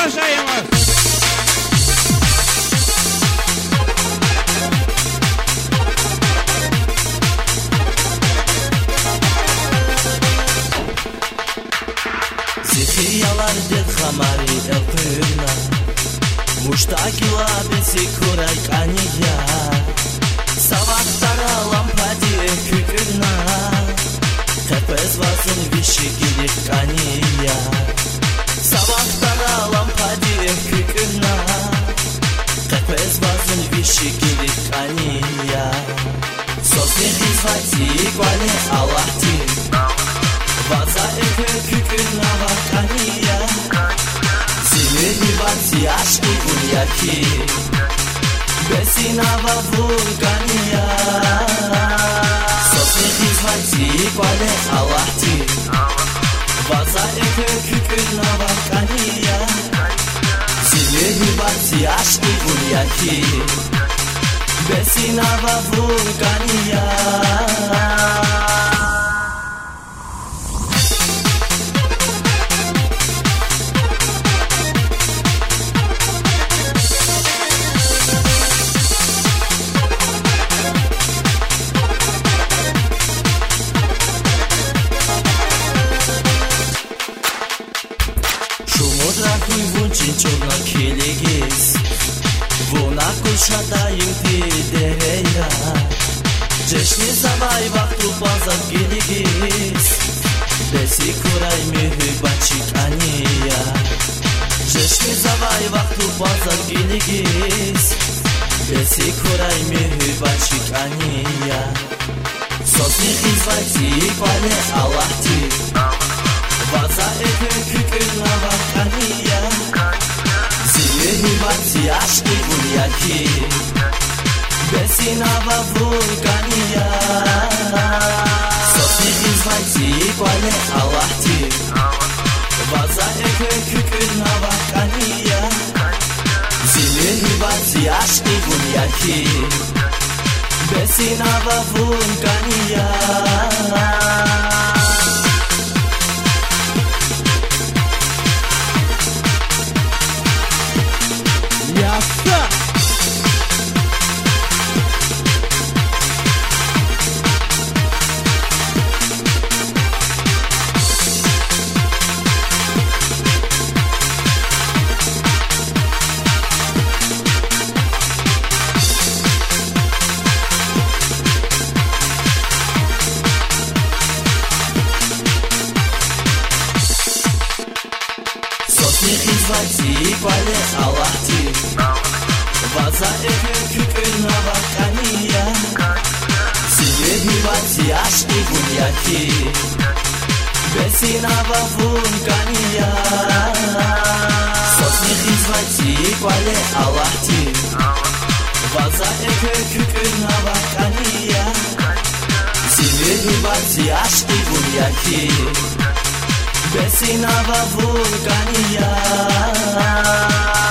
așa e, mă! Zihiyalar ded khamari elpirna Mushtaqila besi kuray kaniya Savaktara lampadi kükürna Tepez vazın vişikili kaniya Savaktara lampadi kükürna Tepez vazın vişikili kaniya Sosni hizvati kwale Allah'ti Vaza eke kükürna vakaniya Zileni vati aşkı bunyaki Besina va vulkaniya Sosni hizvati kwale Allah'ti Vaza eke kükürna vakaniya Zileni vati aşkı bunyaki Besina va vulkaniya Шумодрахуй вунчин чорна келегес Вона кушатайын тидея Жешни завай вақту базар келегес Беси курай мехы бачик ания Жешни завай вақту базар келегес Беси курай мехы бачик ания Сосни хизвати квале Аллахти Vaza eke kükürna vakaniya Zileni vati aşkı bunyaki Besina va vulkaniya Sosni hizvati kwale Allah'ti Vaza eke kükürna vakaniya Zileni vati aşkı bunyaki Besina va vulkaniya Ясно! Sosni hizvati kwale Allah'ti Vaza eke kükürna vakaniya Zileni vati aşkı bunyaki Besina va vulkaniya Sosni hizvati kwale Allah'ti Vaza eke kükürna vakaniya Zileni vati aşkı bunyaki Besina va vulkaniya